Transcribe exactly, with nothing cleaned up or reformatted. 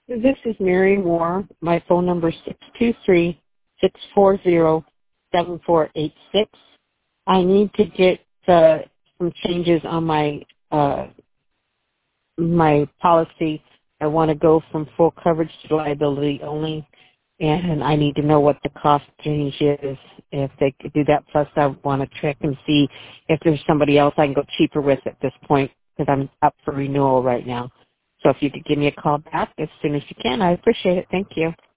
This is Mary Moore. My phone number is six two three, six four zero, seven four eight six. I need to get uh, some changes on my uh, my policy. I want to go from full coverage to liability only, and I need to know what the cost change is. If they could do that, plus I want to check and see if there's somebody else I can go cheaper with at this point because I'm up for renewal right now. So if you could give me a call back as soon as you can, I appreciate it. Thank you.